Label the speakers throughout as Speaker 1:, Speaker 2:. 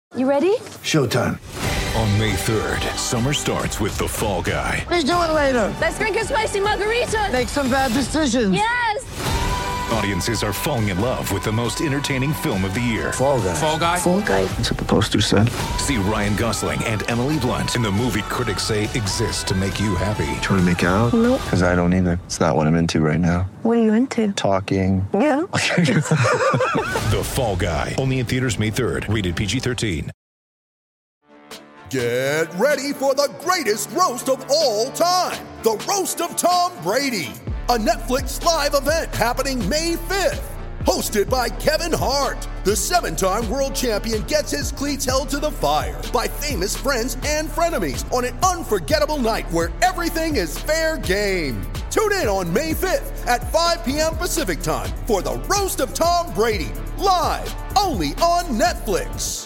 Speaker 1: You ready?
Speaker 2: Showtime.
Speaker 3: On May 3rd, summer starts with The Fall Guy.
Speaker 2: Let's do it later.
Speaker 1: Let's drink a spicy margarita.
Speaker 2: Make some bad decisions.
Speaker 1: Yes!
Speaker 3: Audiences are falling in love with the most entertaining film of the year.
Speaker 2: Fall Guy.
Speaker 4: Fall Guy?
Speaker 1: Fall Guy.
Speaker 2: That's what the poster said.
Speaker 3: See Ryan Gosling and Emily Blunt in the movie critics say exists to make you happy.
Speaker 2: Trying to make it out?
Speaker 1: Nope.
Speaker 2: Because I don't either. It's not what I'm into right now.
Speaker 1: What are you into?
Speaker 2: Talking.
Speaker 1: Yeah.
Speaker 3: The Fall Guy. Only in theaters May 3rd. Rated PG-13.
Speaker 5: Get ready for the greatest roast of all time. The Roast of Tom Brady. A Netflix live event happening May 5th. Hosted by Kevin Hart. The 7-time world champion gets his cleats held to the fire by famous friends and frenemies on an unforgettable night where everything is fair game. Tune in on May 5th at 5 p.m. Pacific time for the Roast of Tom Brady. Live only on Netflix.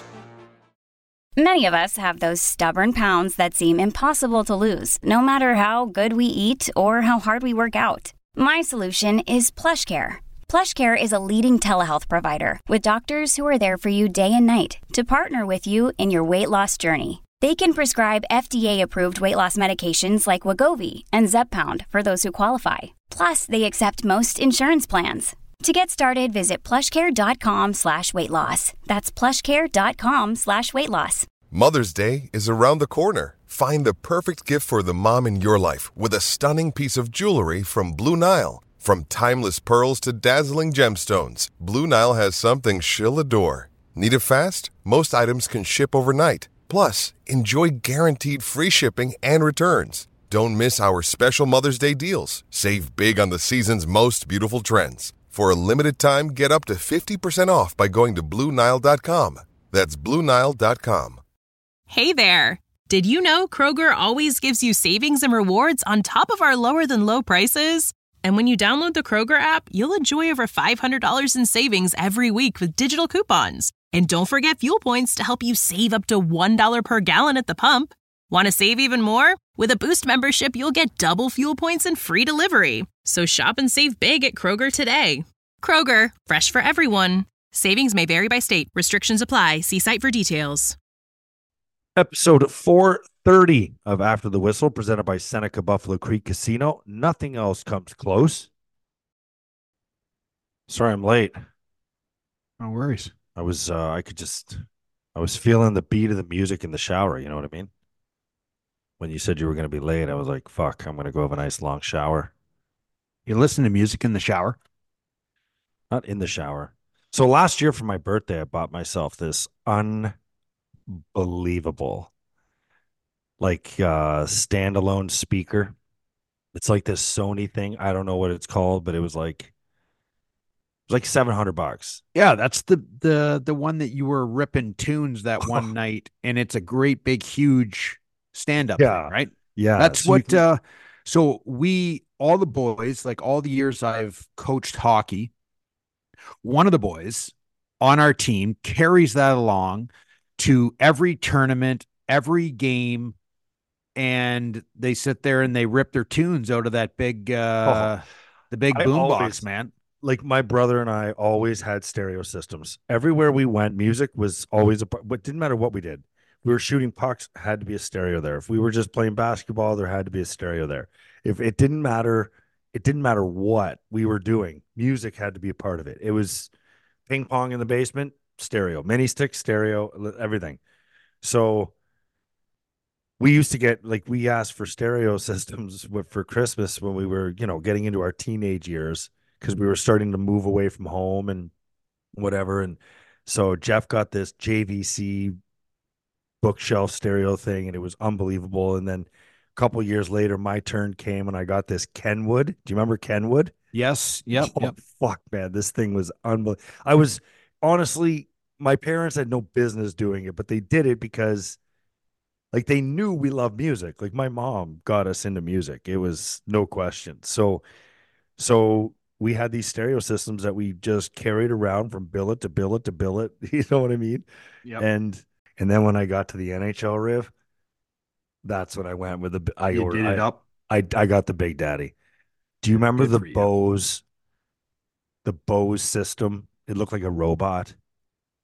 Speaker 6: Many of us have those stubborn pounds that seem impossible to lose, no matter how good we eat or how hard we work out. My solution is PlushCare. PlushCare is a leading telehealth provider with doctors who are there for you day and night to partner with you in your weight loss journey. They can prescribe FDA-approved weight loss medications like Wegovy and Zepbound for those who qualify. Plus, they accept most insurance plans. To get started, visit plushcare.com/weightloss. That's plushcare.com/weightloss.
Speaker 7: Mother's Day is around the corner. Find the perfect gift for the mom in your life with a stunning piece of jewelry from Blue Nile. From timeless pearls to dazzling gemstones, Blue Nile has something she'll adore. Need it fast? Most items can ship overnight. Plus, enjoy guaranteed free shipping and returns. Don't miss our special Mother's Day deals. Save big on the season's most beautiful trends. For a limited time, get up to 50% off by going to BlueNile.com. That's BlueNile.com.
Speaker 8: Hey there! Did you know Kroger always gives you savings and rewards on top of our lower-than-low prices? And when you download the Kroger app, you'll enjoy over $500 in savings every week with digital coupons. And don't forget fuel points to help you save up to $1 per gallon at the pump. Want to save even more? With a Boost membership, you'll get double fuel points and free delivery. So shop and save big at Kroger today. Kroger, fresh for everyone. Savings may vary by state. Restrictions apply. See site for details.
Speaker 9: Episode 430 of After the Whistle, presented by Seneca Buffalo Creek Casino. Nothing else comes close. Sorry I'm late.
Speaker 4: No worries.
Speaker 9: I was feeling the beat of the music in the shower, you know what I mean? When you said you were going to be late, I was like, fuck, I'm going to go have a nice long shower.
Speaker 4: You listen to music in the shower?
Speaker 9: Not in the shower. So last year for my birthday, I bought myself this unbelievable standalone speaker. It's like this Sony thing. I don't know what it's called, but it was like $700.
Speaker 4: Yeah, that's the one that you were ripping tunes that one night, and it's a great big huge stand-up thing, right?
Speaker 9: Yeah.
Speaker 4: That's so all the boys, like all the years I've coached hockey, one of the boys on our team carries that along to every tournament, every game, and they sit there and they rip their tunes out of that big the big boombox, man.
Speaker 9: Like my brother and I always had stereo systems. Everywhere we went, music was always but didn't matter what we did. We were shooting pucks, had to be a stereo there. If we were just playing basketball, there had to be a stereo there. If it didn't matter what we were doing, music had to be a part of it. It was ping pong in the basement, stereo, mini stick, stereo, everything. So we used to get, we asked for stereo systems for Christmas when we were, getting into our teenage years, because we were starting to move away from home and whatever. And so Jeff got this JVC bookshelf stereo thing, and it was unbelievable. And then a couple of years later, my turn came and I got this Kenwood. Do you remember Kenwood?
Speaker 4: Yes. Yep.
Speaker 9: Fuck, man. This thing was unbelievable. I was honestly, my parents had no business doing it, but they did it because they knew we loved music. Like my mom got us into music. It was no question. So we had these stereo systems that we just carried around from billet to billet to billet. You know what I mean?
Speaker 4: Yep.
Speaker 9: And then when I got to the NHL Riv, that's when I went with I got the Big Daddy. Do you remember the Bose system? It looked like a robot.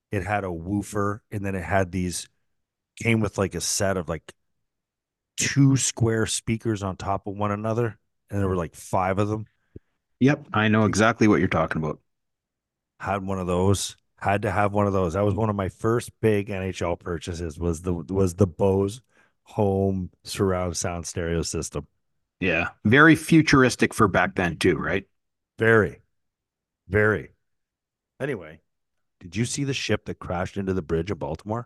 Speaker 9: It had a woofer, and then it had came with like a set of like two square speakers on top of one another, and there were like five of them.
Speaker 4: Yep, I know exactly what you're talking about.
Speaker 9: Had one of those. Had to have one of those. That was one of my first big NHL purchases. Was the Bose home surround sound stereo system.
Speaker 4: Yeah, very futuristic for back then too, right?
Speaker 9: Very, very. Anyway, did you see the ship that crashed into the bridge of Baltimore?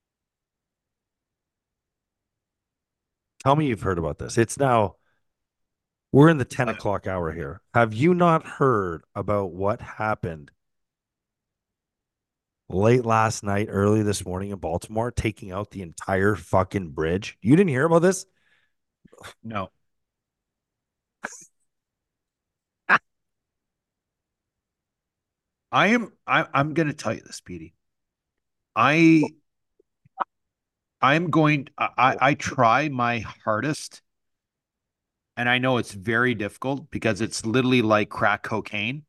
Speaker 9: Tell me you've heard about this. We're in the 10 o'clock hour here. Have you not heard about what happened late last night, early this morning in Baltimore, taking out the entire fucking bridge? You didn't hear about this?
Speaker 4: No. I'm going to tell you this, Petey. I try my hardest, and I know it's very difficult because it's literally like crack cocaine,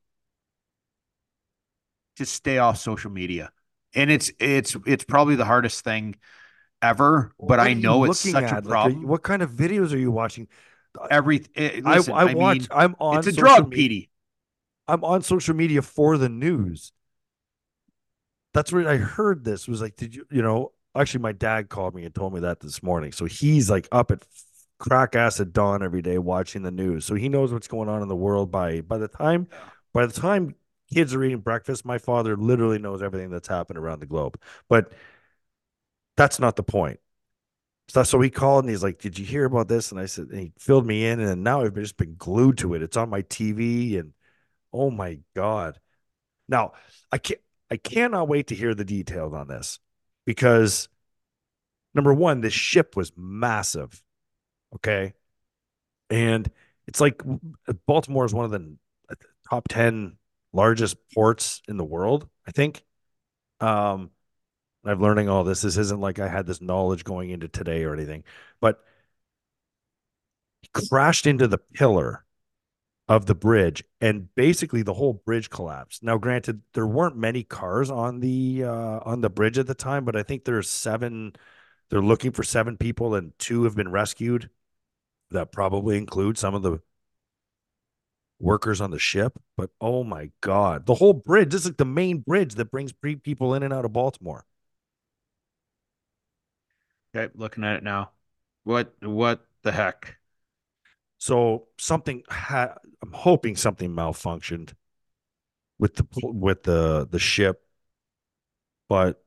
Speaker 4: to stay off social media. And it's probably the hardest thing ever, but I know it's such a problem.
Speaker 9: What kind of videos are you watching?
Speaker 4: Listen,
Speaker 9: I'm on
Speaker 4: it's a drug, Petey.
Speaker 9: I'm on social media for the news. That's where I heard this. Was like, actually my dad called me and told me that this morning. So he's like up at crack acid dawn every day watching the news. So he knows what's going on in the world by the time kids are eating breakfast, my father literally knows everything that's happened around the globe. But that's not the point. So he called and he's like, "Did you hear about this?" And I said, and he filled me in, and now I've just been glued to it. It's on my TV, and oh my God. Now, I cannot wait to hear the details on this, because number one, this ship was massive. Okay. And it's like Baltimore is one of the top 10 largest ports in the world, I think. I'm learning all this. This isn't like I had this knowledge going into today or anything, but he crashed into the pillar of the bridge, and basically the whole bridge collapsed. Now, granted, there weren't many cars on the bridge at the time, but I think there's 7. They're looking for 7 people, and 2 have been rescued. That probably includes some of the workers on the ship. But oh my God, the whole bridge. This is like the main bridge that brings people in and out of Baltimore.
Speaker 4: Okay, looking at it now. What the heck?
Speaker 9: So I'm hoping something malfunctioned with the ship, but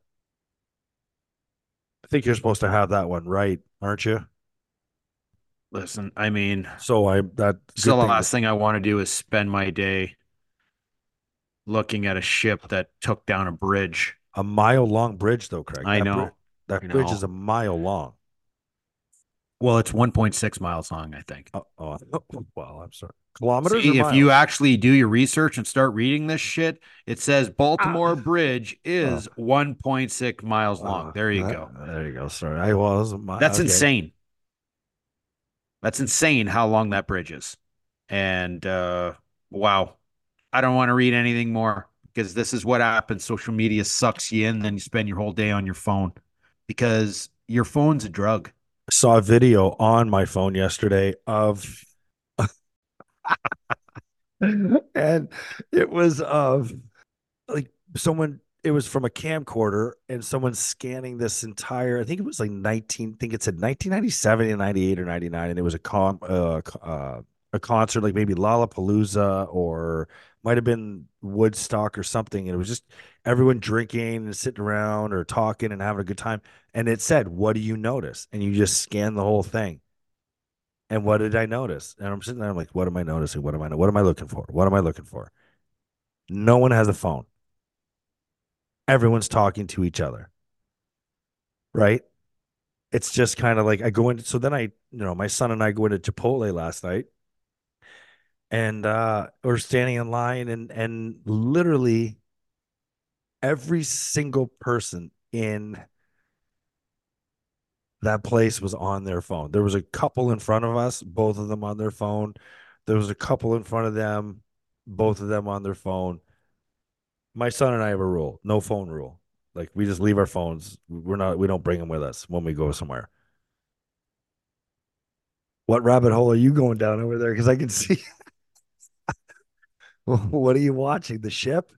Speaker 9: I think you're supposed to have that one right, aren't you?
Speaker 4: Listen, I mean,
Speaker 9: the
Speaker 4: last thing I want to do is spend my day looking at a ship that took down a bridge.
Speaker 9: A mile-long bridge, though, Craig.
Speaker 4: I know.
Speaker 9: That bridge is a mile long.
Speaker 4: Well, it's 1.6 miles long, I think.
Speaker 9: Well, I'm sorry. Kilometers.
Speaker 4: See, if you actually do your research and start reading this shit, it says Baltimore Bridge is 1.6 miles long. There you go.
Speaker 9: There you go. Sorry,
Speaker 4: That's insane. That's insane how long that bridge is. And wow, I don't want to read anything more, because this is what happens. Social media sucks you in, then you spend your whole day on your phone, because your phone's a drug.
Speaker 9: I saw a video on my phone yesterday of and it was of like someone, it was from a camcorder, and someone scanning this entire, I think it was like I think it said 1997 and 98 or 99, and it was a concert, like maybe Lollapalooza, or might have been Woodstock or something, and it was just everyone drinking and sitting around or talking and having a good time. And it said, "What do you notice?" And you just scan the whole thing. And what did I notice? And I'm sitting there, I'm like, what am I noticing? What am I looking for? What am I looking for? No one has a phone. Everyone's talking to each other. Right? It's just kind of like I go into, so then my son and I go into Chipotle last night, and we're standing in line, and literally every single person in that place was on their phone. There was a couple in front of us, both of them on their phone. There was a couple in front of them, both of them on their phone. My son and I have a rule, no phone rule. Like we just leave our phones. We don't bring them with us when we go somewhere. What rabbit hole are you going down over there? Because I can see. What are you watching? The ship?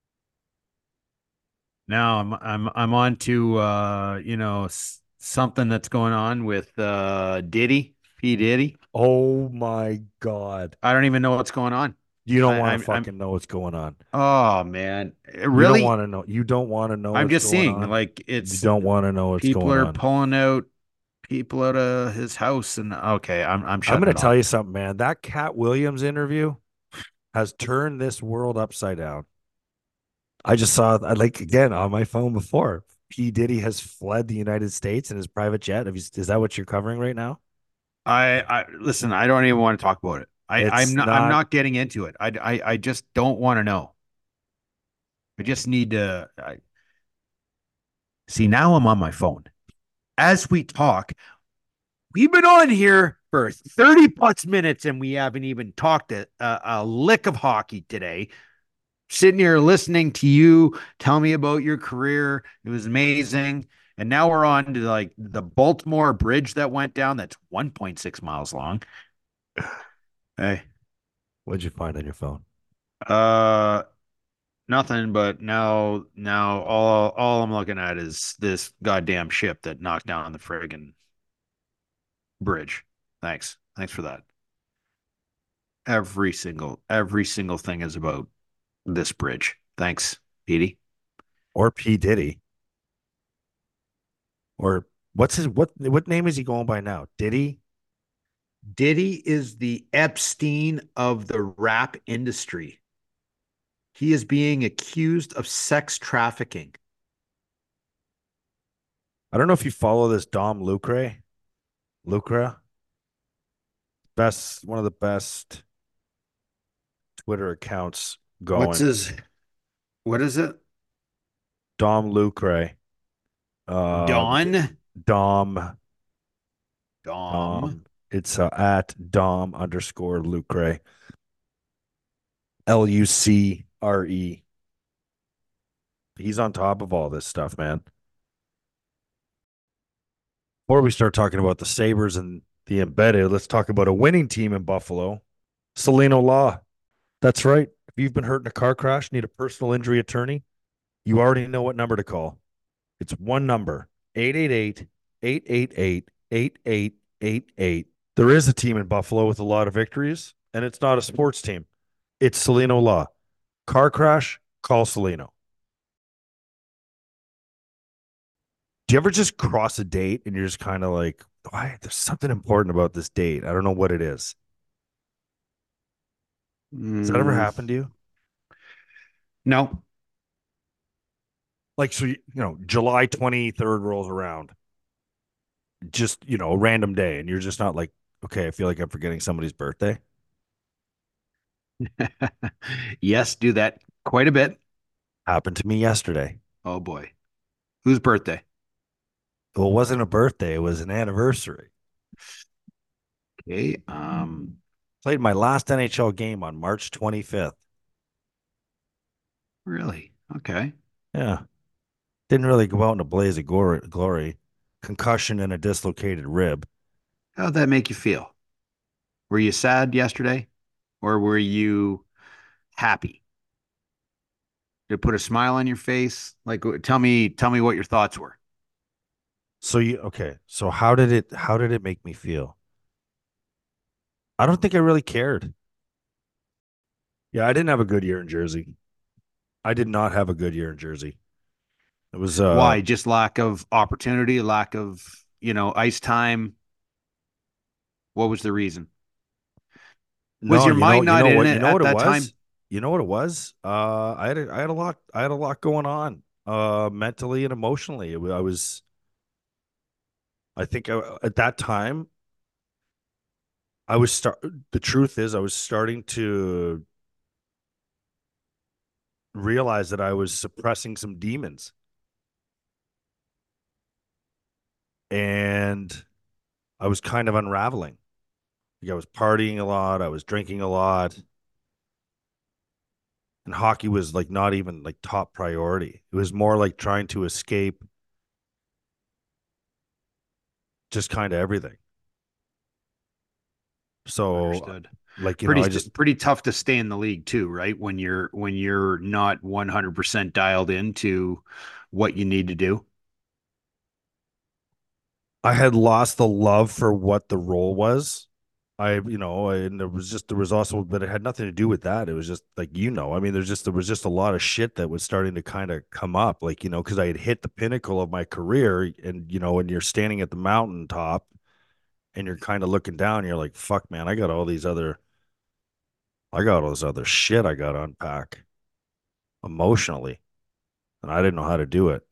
Speaker 4: Now I'm on to something that's going on with Diddy, P Diddy.
Speaker 9: Oh my God.
Speaker 4: I don't even know what's going on.
Speaker 9: You don't
Speaker 4: I-
Speaker 9: want
Speaker 4: I'm-
Speaker 9: to fucking know what's going on.
Speaker 4: Oh man,
Speaker 9: You don't
Speaker 4: really?
Speaker 9: want to know. You don't want to know
Speaker 4: I'm
Speaker 9: what's
Speaker 4: just
Speaker 9: going
Speaker 4: seeing
Speaker 9: on.
Speaker 4: like
Speaker 9: You
Speaker 4: it's
Speaker 9: don't want to know what's
Speaker 4: people
Speaker 9: going
Speaker 4: are
Speaker 9: on.
Speaker 4: pulling out people out of his house, and okay, I'm
Speaker 9: I'm
Speaker 4: shutting
Speaker 9: going
Speaker 4: it
Speaker 9: to tell
Speaker 4: off.
Speaker 9: you something, man. That Cat Williams interview has turned this world upside down. I just saw, like, again, on my phone before, P. Diddy has fled the United States in his private jet. Is that what you're covering right now?
Speaker 4: I listen. I don't even want to talk about it.
Speaker 9: It's
Speaker 4: I'm
Speaker 9: not.
Speaker 4: not getting into it. I just don't want to know. I just need to see. Now I'm on my phone as we talk. We've been on here for 30 plus minutes and we haven't even talked a lick of hockey today. Sitting here listening to you tell me about your career. It was amazing. And now we're on to like the Baltimore Bridge that went down. That's 1.6 miles long. Hey,
Speaker 9: What'd you find on your phone?
Speaker 4: uh, nothing. But now all I'm looking at is this goddamn ship that knocked down the friggin' bridge. Thanks for that. Every single thing is about this bridge. Thanks, Petey.
Speaker 9: Or P. Diddy? Or what name is he going by now? Diddy?
Speaker 4: Diddy is the Epstein of the rap industry. He is being accused of sex trafficking.
Speaker 9: I don't know if you follow this Dom Lucre. Lucre? One of the best Twitter accounts going.
Speaker 4: What is it?
Speaker 9: Dom Lucre.
Speaker 4: Don?
Speaker 9: Dom.
Speaker 4: Dom.
Speaker 9: It's at Dom_Lucre. Lucre. He's on top of all this stuff, man. Before we start talking about the Sabres and the embedded, let's talk about a winning team in Buffalo. Celino Law. That's right. If you've been hurt in a car crash, need a personal injury attorney, you already know what number to call. It's one number, 888-888-8888. There is a team in Buffalo with a lot of victories, and it's not a sports team. It's Celino Law. Car crash, call Celino. Do you ever just cross a date and you're just kind of like, why? There's something important about this date. I don't know what it is. Has that ever happened to you?
Speaker 4: No.
Speaker 9: Like, so, July 23rd rolls around. Just, a random day. And you're just not like, okay, I feel like I'm forgetting somebody's birthday.
Speaker 4: Yes, do that quite a bit.
Speaker 9: Happened to me yesterday.
Speaker 4: Oh boy. Whose birthday?
Speaker 9: Well, it wasn't a birthday. It was an anniversary.
Speaker 4: Okay.
Speaker 9: Played my last NHL game on March 25th.
Speaker 4: Really? Okay.
Speaker 9: Yeah. Didn't really go out in a blaze of glory. Concussion and a dislocated rib.
Speaker 4: How'd that make you feel? Were you sad yesterday or were you happy? Did it put a smile on your face? Like, tell me what your thoughts were.
Speaker 9: So how did it make me feel? I don't think I really cared. Yeah, I didn't have a good year in Jersey. I did not have a good year in Jersey. It was
Speaker 4: Why? Just lack of opportunity, lack of, ice time. What was the reason? Was your mind not in it at that time?
Speaker 9: You know what it was? I had a lot going on, mentally and emotionally. I think at that time, the truth is I was starting to realize that I was suppressing some demons. And I was kind of unraveling. Like I was partying a lot. I was drinking a lot. And hockey was like not even like top priority. It was more like trying to escape just kind of everything. So
Speaker 4: Understood.
Speaker 9: like, I just,
Speaker 4: Pretty tough to stay in the league too, right? When you're not 100% dialed into what you need to do.
Speaker 9: I had lost the love for what the role was. And there was also, but it had nothing to do with that. It was just like, I mean, there was just a lot of shit that was starting to kind of come up, like, because I had hit the pinnacle of my career, and, when you're standing at the mountaintop and you're kind of looking down, you're like, fuck, man, I got all this other shit I got to unpack emotionally, and I didn't know how to do it.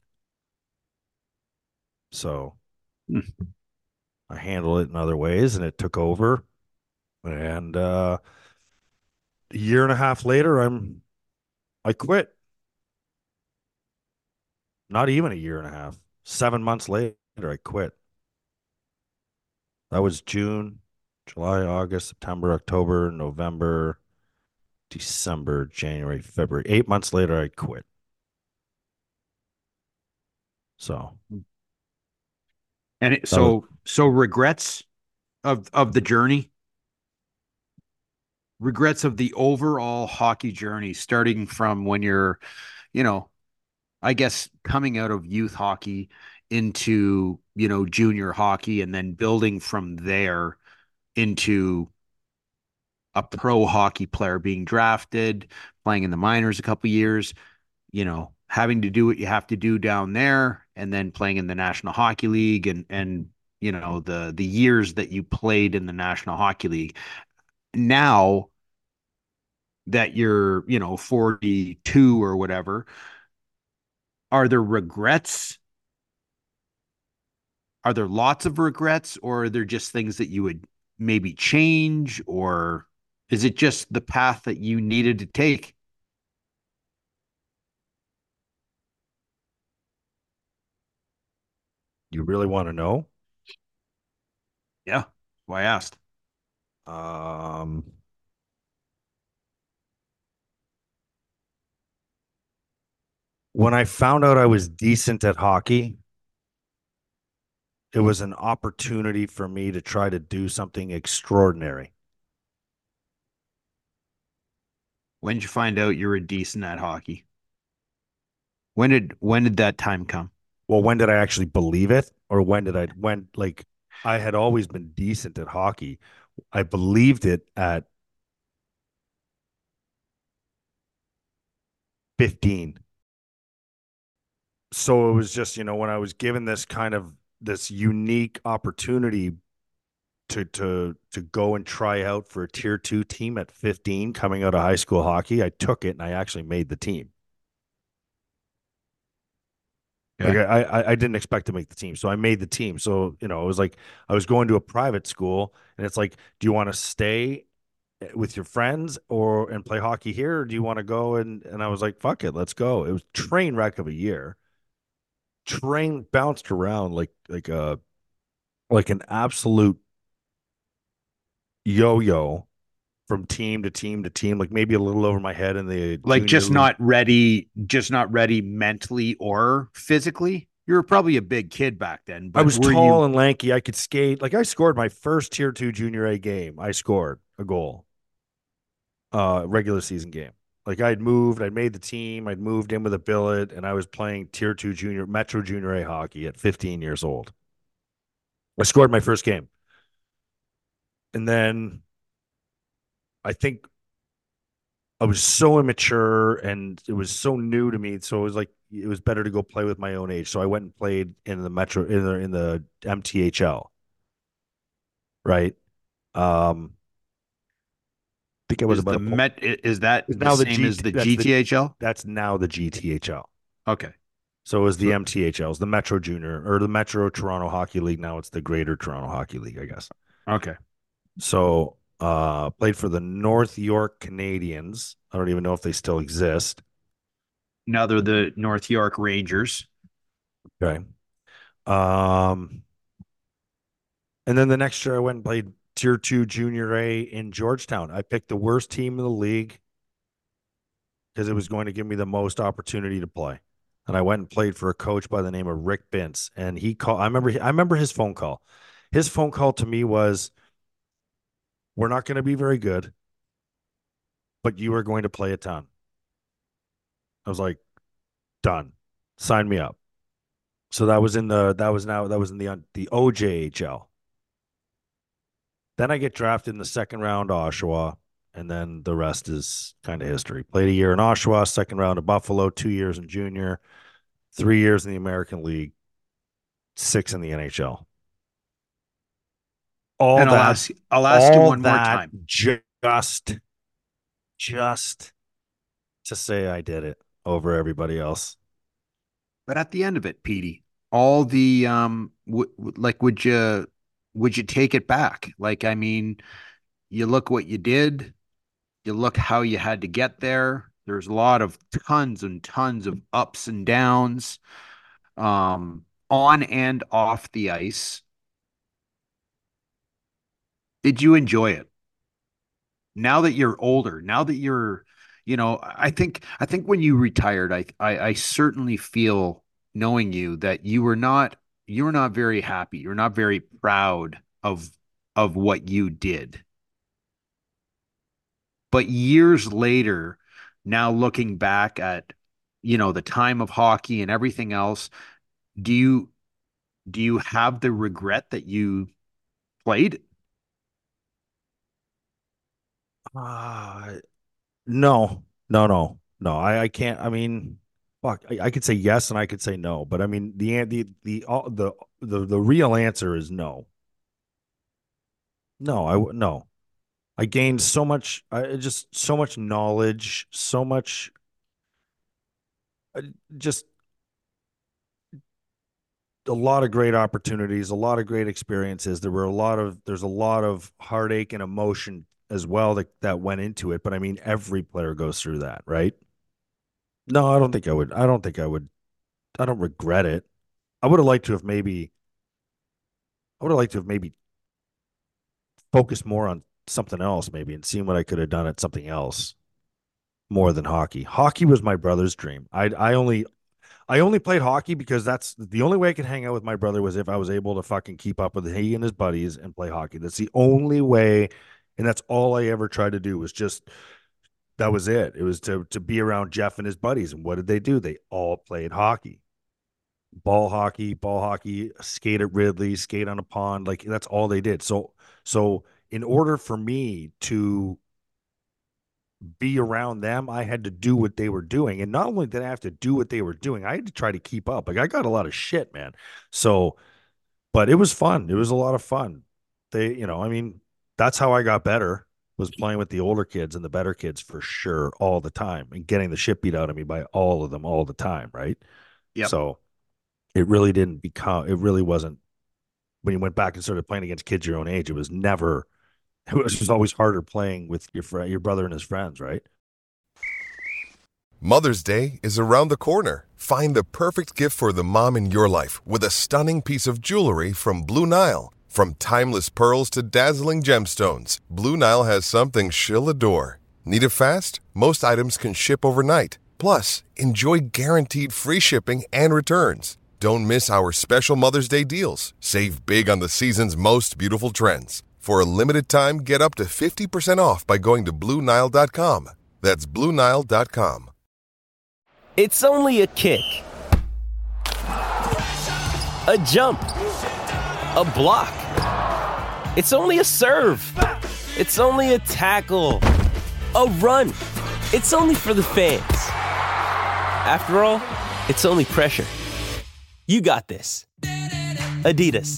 Speaker 9: So I handled it in other ways, and it took over. And a year and a half later, I quit. Not even a year and a half. 7 months later, I quit. That was June, July, August, September, October, November, December, January, February. 8 months later, I quit. So,
Speaker 4: And so regrets of the journey, regrets of the overall hockey journey, starting from when you're, you know, I guess coming out of youth hockey into, junior hockey, and then building from there into a pro hockey player, being drafted, playing in the minors a couple years, having to do what you have to do down there, and then playing in the National Hockey League, and the years that you played in the National Hockey League. Now that you're, 42 or whatever, are there regrets? Are there lots of regrets, or are there just things that you would maybe change, or is it just the path that you needed to take?
Speaker 9: you really want to know?
Speaker 4: Yeah, why I asked.
Speaker 9: Um, when I found out I was decent at hockey, it was an opportunity for me to try to do something extraordinary.
Speaker 4: When did you find out you were decent at hockey? When did that time come?
Speaker 9: Well, when did I actually believe it? Or when, like, I had always been decent at hockey. I believed it at 15. So it was just, when I was given this unique opportunity to go and try out for a tier 2 team at 15 coming out of high school hockey, I took it and I actually made the team.
Speaker 4: Okay.
Speaker 9: Like I didn't expect to make the team, so I made the team. So it was like I was going to a private school, and it's like, do you want to stay with your friends and play hockey here, or do you want to go? And I was like, fuck it, let's go. It was train wreck of a year. Train bounced around like an absolute yo-yo from team to team to team, like maybe a little over my head in the
Speaker 4: Like
Speaker 9: junior league.
Speaker 4: just not ready mentally or physically. You were probably a big kid back then,
Speaker 9: I
Speaker 4: but
Speaker 9: was
Speaker 4: were
Speaker 9: tall
Speaker 4: you
Speaker 9: and lanky. I could skate. Like I scored my first tier 2 junior A game. I scored a goal, regular season game. Like I'd made the team, I'd moved in with a billet, and I was playing tier 2 junior Metro Junior A hockey at 15 years old. I scored my first game. And then I think I was so immature and it was so new to me. So it was like, it was better to go play with my own age. So I went and played in the Metro, in the MTHL. Right. I think I was
Speaker 4: is
Speaker 9: about
Speaker 4: the
Speaker 9: a point.
Speaker 4: Met is that
Speaker 9: It's
Speaker 4: the
Speaker 9: now the
Speaker 4: same as the
Speaker 9: that's
Speaker 4: GTHL?
Speaker 9: that's now the GTHL.
Speaker 4: Okay.
Speaker 9: So it was the
Speaker 4: So
Speaker 9: MTHLs, the Metro Junior or the Metro Toronto Hockey League. Now it's the Greater Toronto Hockey League, I guess.
Speaker 4: okay.
Speaker 9: So played for the North York Canadians. I don't even know if they still exist.
Speaker 4: Now they're the North York Rangers.
Speaker 9: Okay. Um, and then the next year I went and played tier 2 junior A in Georgetown. I picked the worst team in the league. because it was going to give me the most opportunity to play. And I went and played for a coach by the name of Rick Bintz. And he called, I remember his phone call. His phone call to me was, we're not going to be very good, but you are going to play a ton. I was like, done. Sign me up. So that was in the OJHL. Then I get drafted in the second round to Oshawa, and then the rest is kind of history. Played a year in Oshawa, second round to Buffalo, 2 years in junior, 3 years in the American League, 6 in the NHL.
Speaker 4: And I'll ask you one more time.
Speaker 9: Just to say I did it over everybody else.
Speaker 4: But at the end of it, Petey, all the would you take it back? Like, I mean, you look what you did, you look how you had to get there. There's a lot of tons and tons of ups and downs, on and off the ice. Did you enjoy it? Now that you're older, now that you're, I think when you retired, I certainly feel, knowing you, that you were not very happy. You're not very proud of what you did. But years later, now looking back at, the time of hockey and everything else, do you have the regret that you played?
Speaker 9: No. I can't. I mean, fuck. I could say yes and I could say no, but I mean the real answer is no. No. I gained so much. Just so much knowledge, so much. Just a lot of great opportunities, a lot of great experiences. There's a lot of heartache and emotion as well that went into it. But I mean, every player goes through that, right? No, I don't think I would. I don't regret it. I would have liked to have maybe focused more on something else, maybe, and seen what I could have done at something else more than hockey. Hockey was my brother's dream. I only played hockey because that's the only way I could hang out with my brother, was if I was able to fucking keep up with he and his buddies and play hockey. That's the only way. And that's all I ever tried to do, was just, that was it. It was to be around Jeff and his buddies. And what did they do? They all played hockey. Ball hockey, skate at Ridley, skate on a pond. Like, that's all they did. So in order for me to be around them, I had to do what they were doing. And not only did I have to do what they were doing, I had to try to keep up. Like, I got a lot of shit, man. So, but it was fun. It was a lot of fun. I mean, that's how I got better, was playing with the older kids and the better kids, for sure, all the time, and getting the shit beat out of me by all of them all the time, right?
Speaker 4: Yeah.
Speaker 9: So it really wasn't, when you went back and started playing against kids your own age, it was just always harder playing with your brother and his friends, right?
Speaker 7: Mother's Day is around the corner. Find the perfect gift for the mom in your life with a stunning piece of jewelry from Blue Nile. From timeless pearls to dazzling gemstones, Blue Nile has something she'll adore. Need it fast? Most items can ship overnight. Plus, enjoy guaranteed free shipping and returns. Don't miss our special Mother's Day deals. Save big on the season's most beautiful trends. For a limited time, get up to 50% off by going to BlueNile.com. That's BlueNile.com.
Speaker 10: It's only a kick, a jump, a block. It's only a serve. It's only a tackle, a run. It's only for the fans. After all, it's only pressure. You got this. Adidas.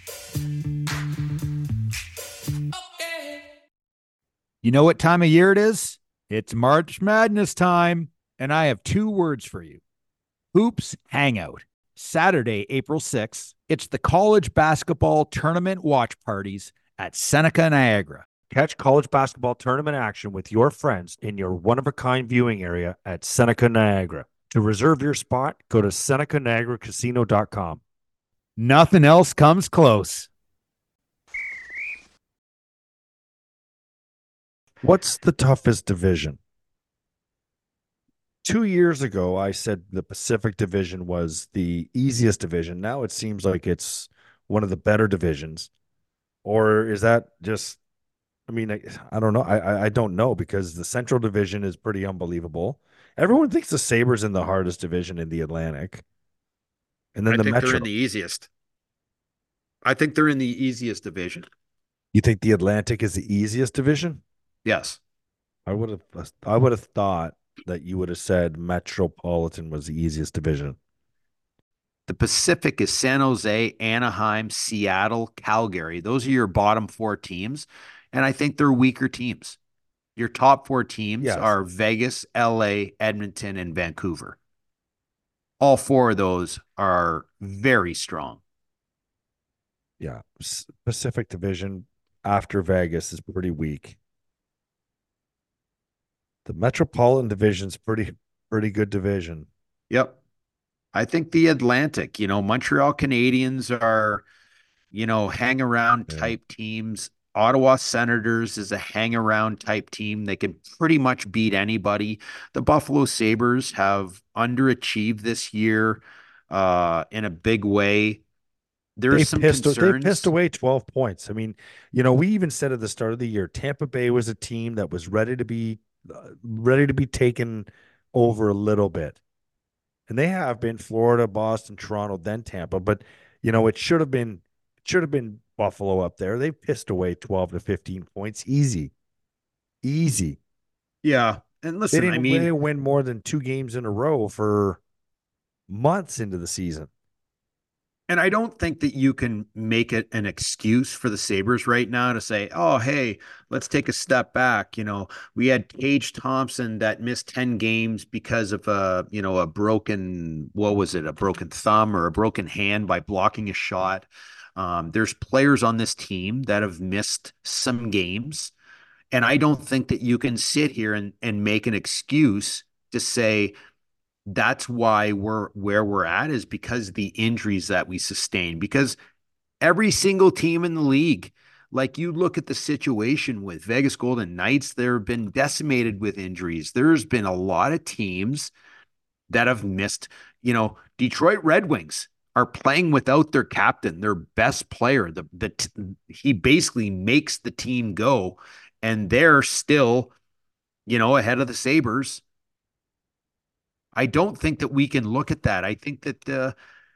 Speaker 4: You know what time of year it is? It's March Madness time, and I have 2 words for you. Hoops Hangout. Saturday, April 6th, it's the college basketball tournament watch parties at Seneca Niagara.
Speaker 9: Catch college basketball tournament action with your friends in your one-of-a-kind viewing area at Seneca Niagara. To reserve your spot, go to SenecaNiagaraCasino.com.
Speaker 4: Nothing else comes close.
Speaker 9: What's the toughest division? 2 years ago, I said the Pacific Division was the easiest division. Now it seems like it's one of the better divisions. Or is that just, I mean, I don't know. I don't know because the Central Division is pretty unbelievable. Everyone thinks the Sabres in the hardest division in the Atlantic. And then
Speaker 4: I
Speaker 9: the
Speaker 4: think they're
Speaker 9: Metro.
Speaker 4: in the easiest. I think they're in the easiest division.
Speaker 9: You think the Atlantic is the easiest division?
Speaker 4: Yes.
Speaker 9: I would have thought that you would have said Metropolitan was the easiest division.
Speaker 4: The Pacific is San Jose, Anaheim, Seattle, Calgary. Those are your bottom four teams. And I think they're weaker teams. Your top four teams are Vegas, LA, Edmonton, and Vancouver. All four of those are very strong.
Speaker 9: Yeah. Pacific Division after Vegas is pretty weak. The Metropolitan Division's pretty good division.
Speaker 4: Yep. I think the Atlantic, Montreal Canadiens are, hang around type teams. Ottawa Senators is a hang around type team. They can pretty much beat anybody. The Buffalo Sabres have underachieved this year in a big way. There's some concerns.
Speaker 9: They pissed away 12 points. I mean, we even said at the start of the year, Tampa Bay was a team that was ready to be taken over a little bit. And they have been Florida, Boston, Toronto, then Tampa. But, it should have been Buffalo up there. They pissed away 12 to 15 points. Easy.
Speaker 4: Yeah. And listen,
Speaker 9: they didn't win more than 2 games in a row for months into the season.
Speaker 4: And I don't think that you can make it an excuse for the Sabres right now to say, oh, hey, let's take a step back. We had Tage Thompson that missed 10 games because of a broken, a broken thumb or a broken hand by blocking a shot. There's players on this team that have missed some games. And I don't think that you can sit here and make an excuse to say, that's why we're where we're at is because the injuries that we sustain, because every single team in the league, like you look at the situation with Vegas Golden Knights, they've been decimated with injuries. There's been a lot of teams that have missed, Detroit Red Wings are playing without their captain, their best player. He basically makes the team go, and they're still, ahead of the Sabres. I don't think that we can look at that. I think that, the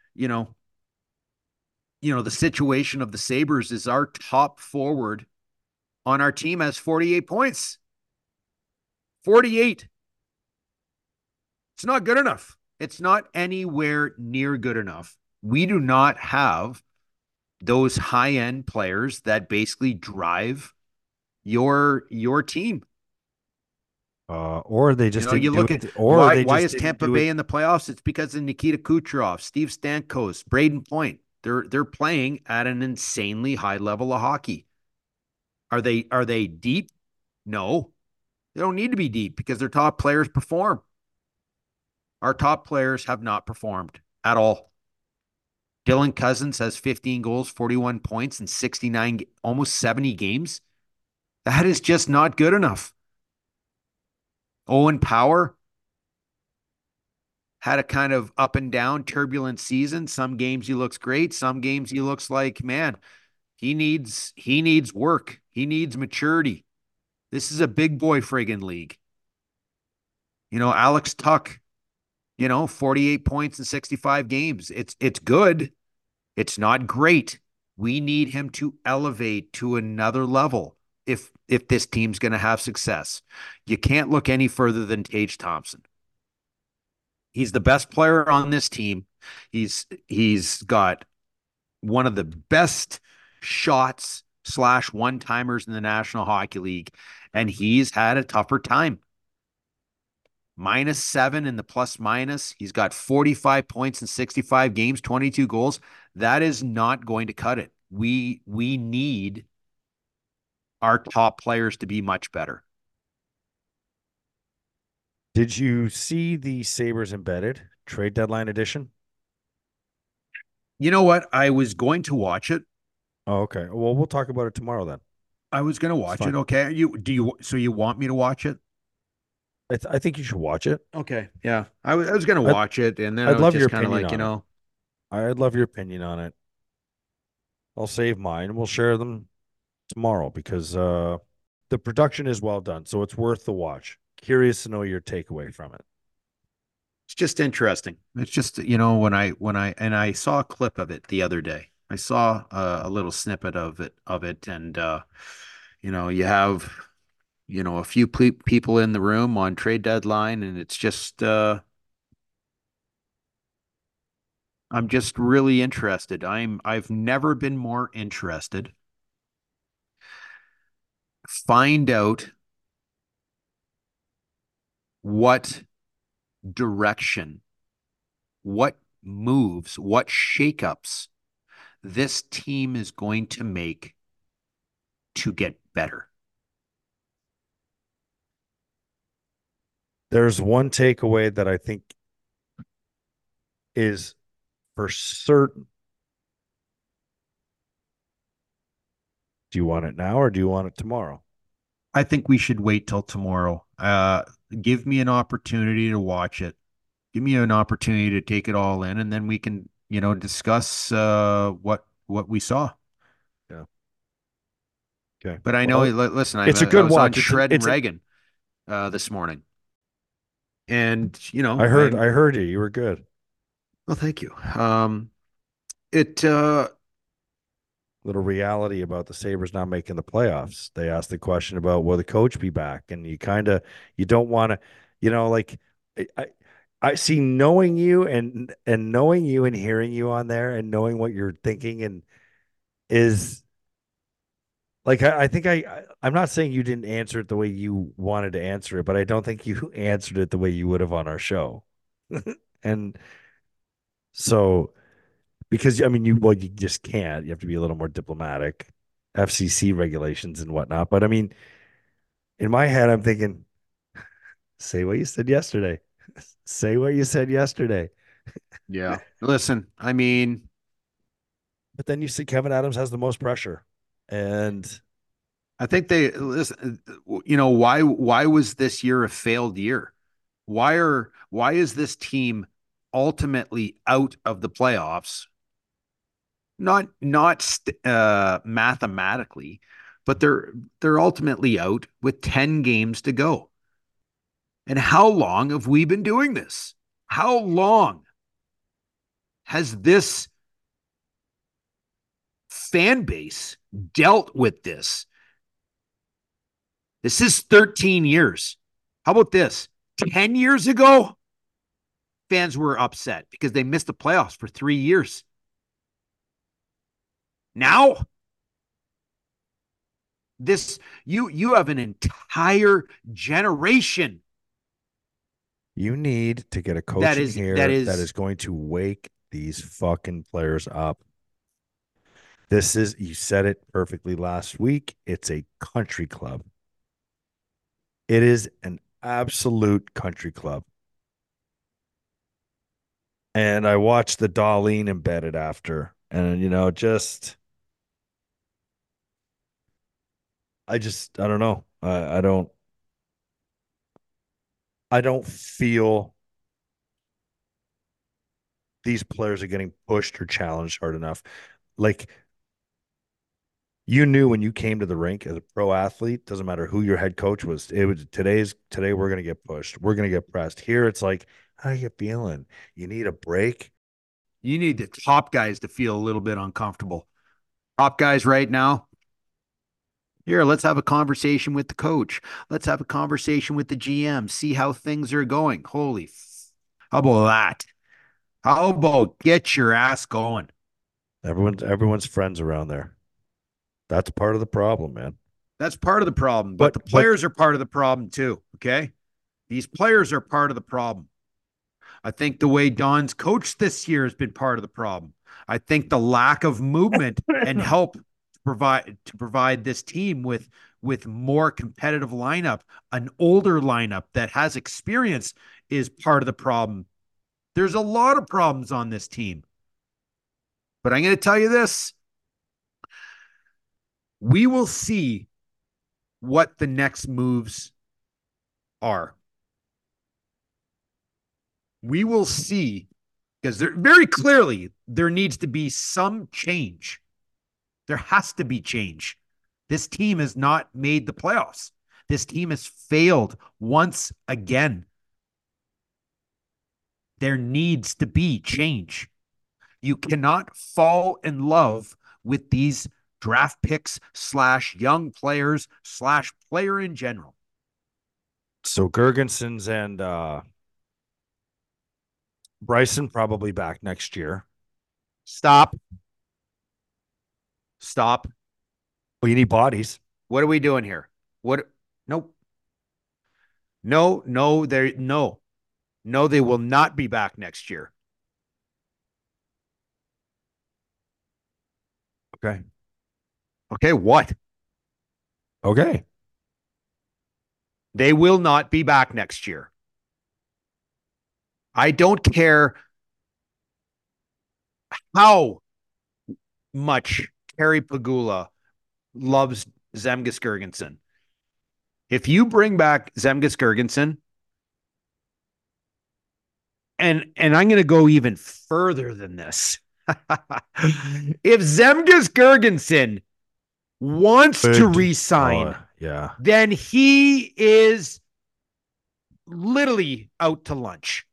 Speaker 4: situation of the Sabres is our top forward on our team has 48 points. 48. It's not good enough. It's not anywhere near good enough. We do not have those high-end players that basically drive your team.
Speaker 9: Or they just
Speaker 4: you look at why is Tampa Bay in the playoffs? It's because of Nikita Kucherov, Steve Stamkos, Braden Point. They're playing at an insanely high level of hockey. Are they deep? No, they don't need to be deep because their top players perform. Our top players have not performed at all. Dylan Cousins has 15 goals, 41 points, and 69, almost 70 games. That is just not good enough. Owen Power had a kind of up and down turbulent season. Some games he looks great. Some games he looks like, man, he needs work. He needs maturity. This is a big boy friggin' league. Alex Tuck, 48 points in 65 games. It's good. It's not great. We need him to elevate to another level if this team's going to have success. You can't look any further than Tage Thompson. He's the best player on this team. He's got one of the best shots / one-timers in the National Hockey League, and he's had a tougher time. -7 in the plus-minus. He's got 45 points in 65 games, 22 goals. That is not going to cut it. We need our top players to be much better.
Speaker 9: Did you see the Sabres Embedded trade deadline edition?
Speaker 4: You know what? I was going to watch it.
Speaker 9: Oh, okay. Well, we'll talk about it tomorrow then.
Speaker 4: I was going to watch it. Okay. So you want me to watch it?
Speaker 9: I think you should watch it.
Speaker 4: Okay. Yeah. I was going to
Speaker 9: I'd,
Speaker 4: watch it, and then I
Speaker 9: I'd
Speaker 4: was
Speaker 9: love your
Speaker 4: just kind of
Speaker 9: opinion
Speaker 4: like,
Speaker 9: on it. I'd love your opinion on it. I'll save mine. We'll share them tomorrow because the production is well done, so it's worth the watch. Curious to know your takeaway from it.
Speaker 4: it's just interesting. It's just, and I saw a clip of it the other day. I saw a little snippet of it, and you have, a few people in the room on trade deadline, and it's just, I'm just really interested. I've never been more interested. Find out what direction, what moves, what shakeups this team is going to make to get better.
Speaker 9: There's one takeaway that I think is for certain. Do you want it now or do you want it tomorrow?
Speaker 4: I think we should wait till tomorrow. Give me an opportunity to watch it. Give me an opportunity to take it all in, and then we can, discuss what we saw.
Speaker 9: Yeah. Okay.
Speaker 4: But I know, listen,
Speaker 9: it's a
Speaker 4: I
Speaker 9: good
Speaker 4: was
Speaker 9: watch.
Speaker 4: on Shred and Reagan this morning, and
Speaker 9: I heard you. You were good.
Speaker 4: Well, thank you. It
Speaker 9: Little reality about the Sabres not making the playoffs. They asked the question about will the coach be back, and you don't want to, like I see knowing you and knowing you and hearing you on there and knowing what you're thinking and is like I think I'm not saying you didn't answer it the way you wanted to answer it, but I don't think you answered it the way you would have on our show. And so because you just can't. You have to be a little more diplomatic, FCC regulations and whatnot. But I mean, in my head, I'm thinking, say what you said yesterday. Say what you said yesterday.
Speaker 4: Yeah. Listen, I mean,
Speaker 9: but then you see Kevin Adams has the most pressure, and
Speaker 4: I think they listen. Why was this year a failed year? Why is this team ultimately out of the playoffs? Not mathematically, but they're ultimately out with 10 games to go. And how long have we been doing this? How long has this fan base dealt with this? This is 13 years. How about this? 10 years ago, fans were upset because they missed the playoffs for 3 years. Now, you have an entire generation.
Speaker 9: You need to get a coach that is going to wake these fucking players up. You said it perfectly last week. It's a country club. It is an absolute country club. And I watched the Darlene embedded after, and I don't know. I don't feel these players are getting pushed or challenged hard enough. Like, you knew when you came to the rink as a pro athlete, doesn't matter who your head coach was. It was today we're going to get pushed. We're going to get pressed. Here it's like, how you feeling? You need a break?
Speaker 4: You need the top guys to feel a little bit uncomfortable. Top guys right now, here, let's have a conversation with the coach. Let's have a conversation with the GM. See how things are going. How about that? How about get your ass going?
Speaker 9: Everyone's friends around there. That's part of the problem, man.
Speaker 4: That's part of the problem. But the players are part of the problem too, okay? These players are part of the problem. I think the way Don's coached this year has been part of the problem. I think the lack of movement and help to provide this team with more competitive lineup, an older lineup that has experience is part of the problem. There's a lot of problems on this team. But I'm going to tell you this. We will see what the next moves are. We will see, because there very clearly there needs to be some change. There has to be change. This team has not made the playoffs. This team has failed once again. There needs to be change. You cannot fall in love with these draft picks / young players / player in general.
Speaker 9: So Girgensons and Bryson probably back next year.
Speaker 4: Stop.
Speaker 9: Well, you need bodies.
Speaker 4: What are we doing here? What? Nope. No, they will not be back next year. Okay, what?
Speaker 9: Okay.
Speaker 4: They will not be back next year. I don't care how much Terry Pegula loves Zemgus Girgensson. If you bring back Zemgus Girgensson, and I'm going to go even further than this. If Zemgus Girgensson wants to re-sign, then he is literally out to lunch.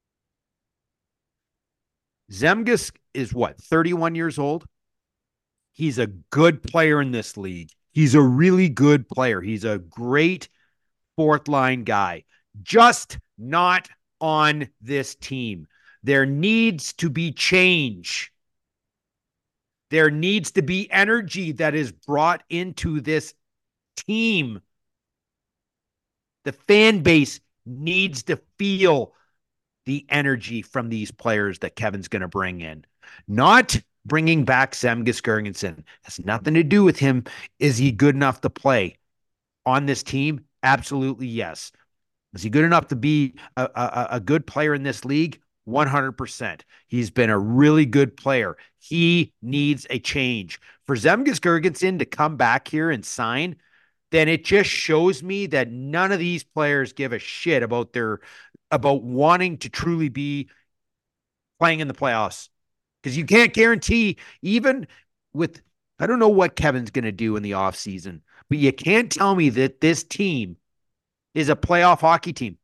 Speaker 4: Zemgus is what, 31 years old? He's a good player in this league. He's a really good player. He's a great fourth line guy, just not on this team. There needs to be change. There needs to be energy that is brought into this team. The fan base needs to feel the energy from these players that Kevin's going to bring in. Not bringing back Zemgus Girgensson. Has nothing to do with him. Is he good enough to play on this team? Absolutely, yes. Is he good enough to be a good player in this league? 100%. He's been a really good player. He needs a change. For Zemgus Girgensson to come back here and sign, then it just shows me that none of these players give a shit about wanting to truly be playing in the playoffs. Because you can't guarantee, even with, I don't know what Kevin's going to do in the offseason, but you can't tell me that this team is a playoff hockey team.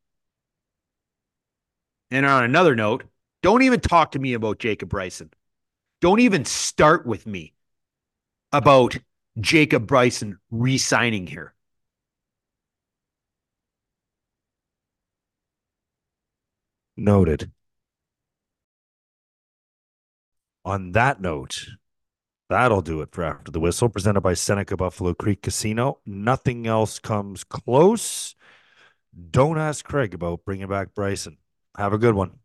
Speaker 4: And on another note, don't even talk to me about Jacob Bryson. Don't even start with me about Jacob Bryson re-signing here.
Speaker 9: Noted. On that note, that'll do it for After the Whistle, presented by Seneca Buffalo Creek Casino. Nothing else comes close. Don't ask Craig about bringing back Bryson. Have a good one.